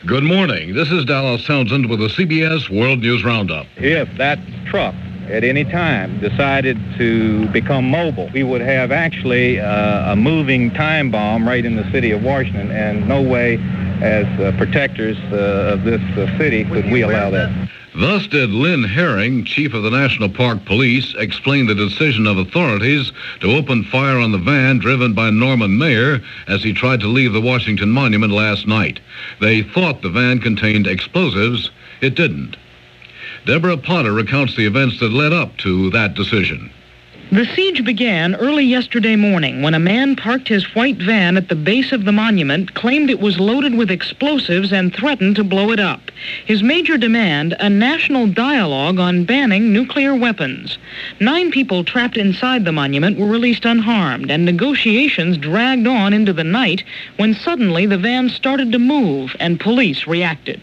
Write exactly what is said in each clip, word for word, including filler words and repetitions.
Good morning. This is Dallas Townsend with the C B S World News Roundup. If that truck at any time decided to become mobile, we would have actually uh, a moving time bomb right in the city of Washington, and no way as uh, protectors uh, of this uh, city could we allow that. Thus did Lynn Herring, chief of the National Park Police, explain the decision of authorities to open fire on the van driven by Norman Maier as he tried to leave the Washington Monument last night. They thought the van contained explosives. It didn't. Deborah Potter recounts the events that led up to that decision. The siege began early yesterday morning when a man parked his white van at the base of the monument, claimed it was loaded with explosives, and threatened to blow it up. His major demand, a national dialogue on banning nuclear weapons. Nine people trapped inside the monument were released unharmed, and negotiations dragged on into the night when suddenly the van started to move and police reacted.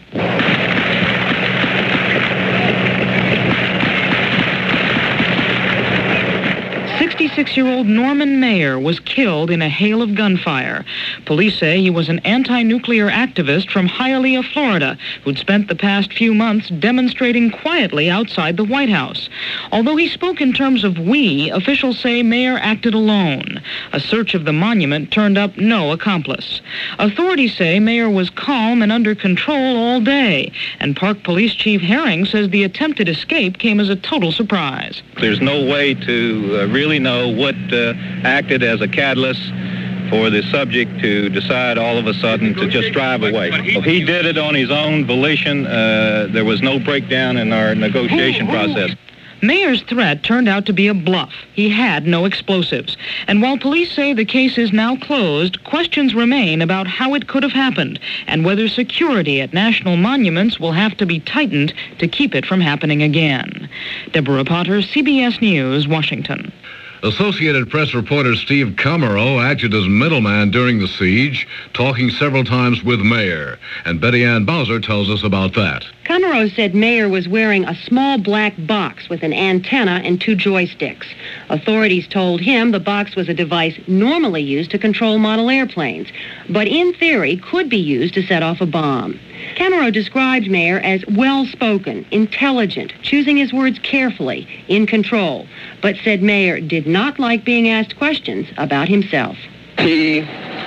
sixty-six-year-old Norman Maier was killed in a hail of gunfire. Police say he was an anti-nuclear activist from Hialeah, Florida, who'd spent the past few months demonstrating quietly outside the White House. Although he spoke in terms of we, officials say Maier acted alone. A search of the monument turned up no accomplice. Authorities say Maier was calm and under control all day, and Park Police Chief Herring says the attempted escape came as a total surprise. There's no way to uh, really know what uh, acted as a catalyst for the subject to decide all of a sudden to just drive away. He did it on his own volition. Uh, there was no breakdown in our negotiation process. Maier's threat turned out to be a bluff. He had no explosives. And while police say the case is now closed, questions remain about how it could have happened and whether security at national monuments will have to be tightened to keep it from happening again. Deborah Potter, C B S News, Washington. Associated Press reporter Steve Camero acted as middleman during the siege, talking several times with Maier. And Betty Ann Bowser tells us about that. Camero said Maier was wearing a small black box with an antenna and two joysticks. Authorities told him the box was a device normally used to control model airplanes, but in theory could be used to set off a bomb. Camero described Maier as well-spoken, intelligent, choosing his words carefully, in control, but said Maier did not like being asked questions about himself. He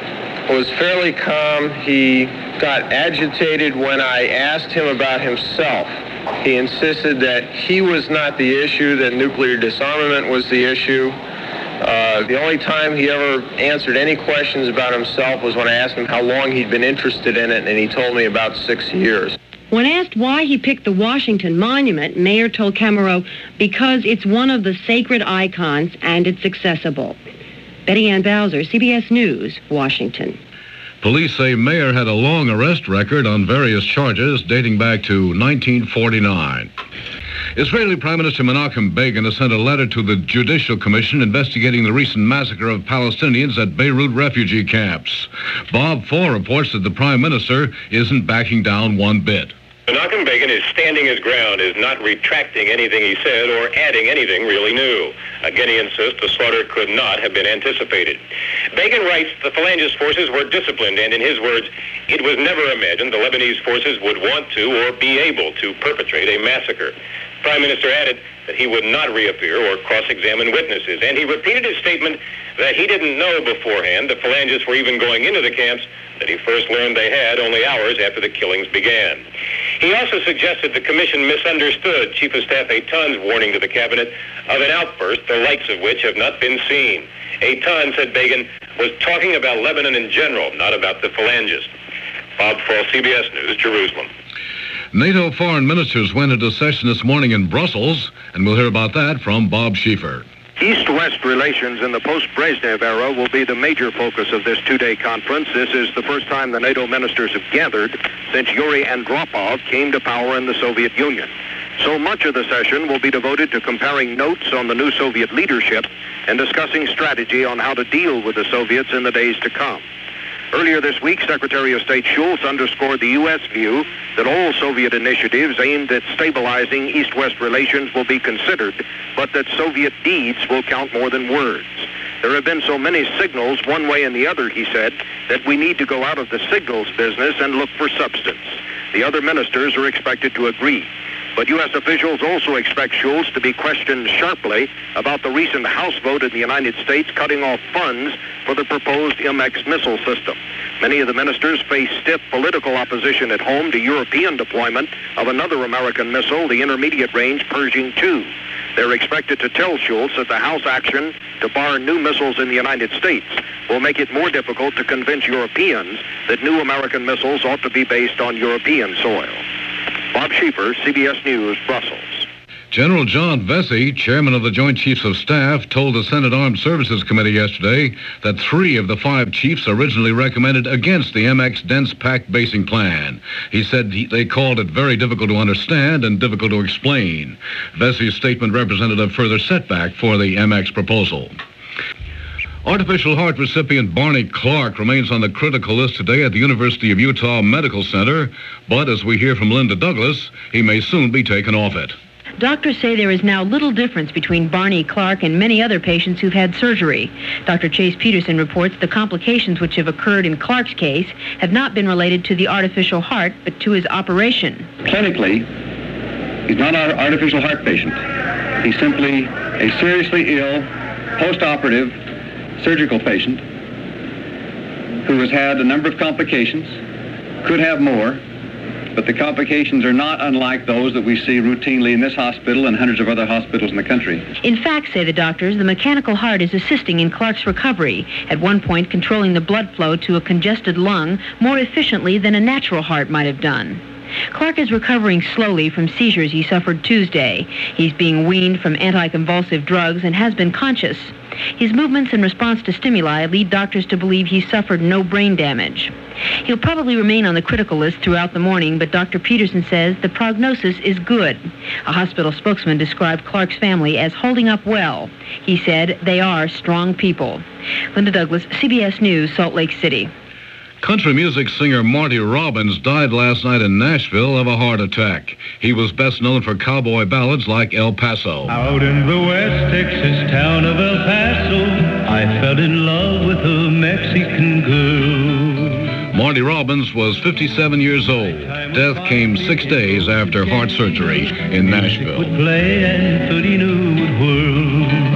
was fairly calm. He got agitated when I asked him about himself. He insisted that he was not the issue, that nuclear disarmament was the issue. Uh, the only time he ever answered any questions about himself was when I asked him how long he'd been interested in it, and he told me about six years. When asked why he picked the Washington Monument, Maier told Camero, because it's one of the sacred icons and it's accessible. Betty Ann Bowser, C B S News, Washington. Police say Maier had a long arrest record on various charges dating back to nineteen forty-nine. Israeli Prime Minister Menachem Begin has sent a letter to the Judicial Commission investigating the recent massacre of Palestinians at Beirut refugee camps. Bob Four reports that the Prime Minister isn't backing down one bit. Menachem Begin is standing his ground, is not retracting anything he said or adding anything really new. Again, he insists the slaughter could not have been anticipated. Begin writes the Phalangist forces were disciplined, and in his words, it was never imagined the Lebanese forces would want to or be able to perpetrate a massacre. Prime Minister added that he would not reappear or cross-examine witnesses, and he repeated his statement that he didn't know beforehand the Phalangists were even going into the camps, that he first learned they had only hours after the killings began. He also suggested the commission misunderstood Chief of Staff Eitan's warning to the cabinet of an outburst, the likes of which have not been seen. Eitan, said Begin, was talking about Lebanon in general, not about the Phalangists. Bob Fall, C B S News, Jerusalem. NATO foreign ministers went into session this morning in Brussels, and we'll hear about that from Bob Schieffer. East-West relations in the post-Brezhnev era will be the major focus of this two-day conference. This is the first time the NATO ministers have gathered since Yuri Andropov came to power in the Soviet Union. So much of the session will be devoted to comparing notes on the new Soviet leadership and discussing strategy on how to deal with the Soviets in the days to come. Earlier this week, Secretary of State Shultz underscored the U S view that all Soviet initiatives aimed at stabilizing East-West relations will be considered, but that Soviet deeds will count more than words. There have been so many signals one way and the other, he said, that we need to go out of the signals business and look for substance. The other ministers are expected to agree. But U S officials also expect Schultz to be questioned sharply about the recent House vote in the United States cutting off funds for the proposed M X missile system. Many of the ministers face stiff political opposition at home to European deployment of another American missile, the intermediate-range Pershing two. They're expected to tell Schultz that the House action to bar new missiles in the United States will make it more difficult to convince Europeans that new American missiles ought to be based on European soil. Bob Schieffer, C B S News, Brussels. General John Vesey, chairman of the Joint Chiefs of Staff, told the Senate Armed Services Committee yesterday that three of the five chiefs originally recommended against the M X dense pack basing plan. He said he, they called it very difficult to understand and difficult to explain. Vesey's statement represented a further setback for the M X proposal. Artificial heart recipient Barney Clark remains on the critical list today at the University of Utah Medical Center, but as we hear from Linda Douglas, he may soon be taken off it. Doctors say there is now little difference between Barney Clark and many other patients who've had surgery. Doctor Chase Peterson reports the complications which have occurred in Clark's case have not been related to the artificial heart, but to his operation. Clinically, he's not an artificial heart patient. He's simply a seriously ill, post-operative surgical patient who has had a number of complications, could have more, but the complications are not unlike those that we see routinely in this hospital and hundreds of other hospitals in the country. In fact, say the doctors, the mechanical heart is assisting in Clark's recovery, at one point controlling the blood flow to a congested lung more efficiently than a natural heart might have done. Clark is recovering slowly from seizures he suffered Tuesday. He's being weaned from anticonvulsive drugs and has been conscious. His movements in response to stimuli lead doctors to believe he suffered no brain damage. He'll probably remain on the critical list throughout the morning, but Doctor Peterson says the prognosis is good. A hospital spokesman described Clark's family as holding up well. He said they are strong people. Linda Douglas, C B S News, Salt Lake City. Country music singer Marty Robbins died last night in Nashville of a heart attack. He was best known for cowboy ballads like El Paso. Out in the West Texas town of El Paso, I fell in love with a Mexican girl. Marty Robbins was fifty-seven years old. Death came six days after heart surgery in Nashville. Would play and thirty-two would whirl.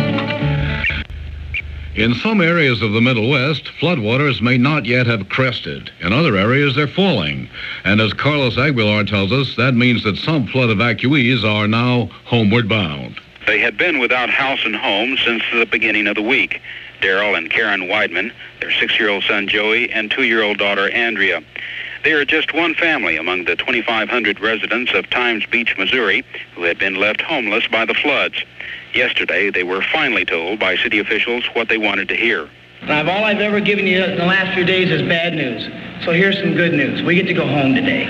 In some areas of the Middle West, floodwaters may not yet have crested. In other areas, they're falling. And as Carlos Aguilar tells us, that means that some flood evacuees are now homeward bound. They had been without house and home since the beginning of the week. Daryl and Karen Weidman, their six-year-old son Joey, and two-year-old daughter Andrea. They are just one family among the twenty-five hundred residents of Times Beach, Missouri, who had been left homeless by the floods. Yesterday, they were finally told by city officials what they wanted to hear. I've, all I've ever given you in the last few days is bad news. So here's some good news. We get to go home today.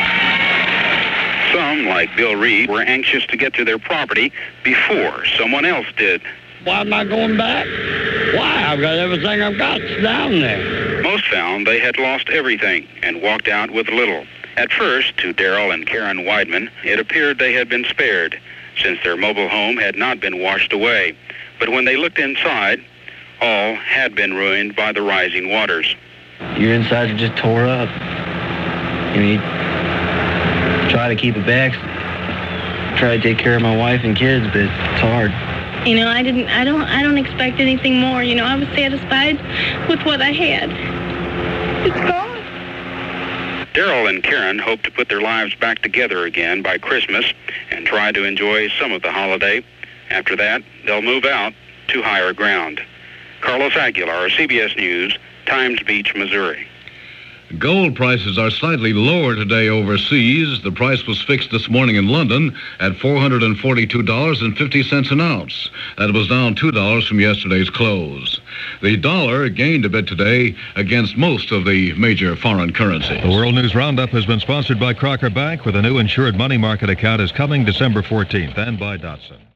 Some, like Bill Reed, were anxious to get to their property before someone else did. Why am I going back? Why? I've got everything I've got down there. Most found they had lost everything and walked out with little. At first, to Daryl and Karen Weidman, it appeared they had been spared, since their mobile home had not been washed away. But when they looked inside, all had been ruined by the rising waters. Your insides are just tore up. You mean, try to keep it back, try to take care of my wife and kids, but it's hard. You know, I didn't, I don't, I don't expect anything more. You know, I was satisfied with what I had. It's gone. Daryl and Karen hope to put their lives back together again by Christmas and try to enjoy some of the holiday. After that, they'll move out to higher ground. Carlos Aguilar, C B S News, Times Beach, Missouri. Gold prices are slightly lower today overseas. The price was fixed this morning in London at four hundred forty-two dollars and fifty cents an ounce. That was down two dollars from yesterday's close. The dollar gained a bit today against most of the major foreign currencies. The World News Roundup has been sponsored by Crocker Bank, where the new insured money market account is coming December fourteenth, and by Datsun.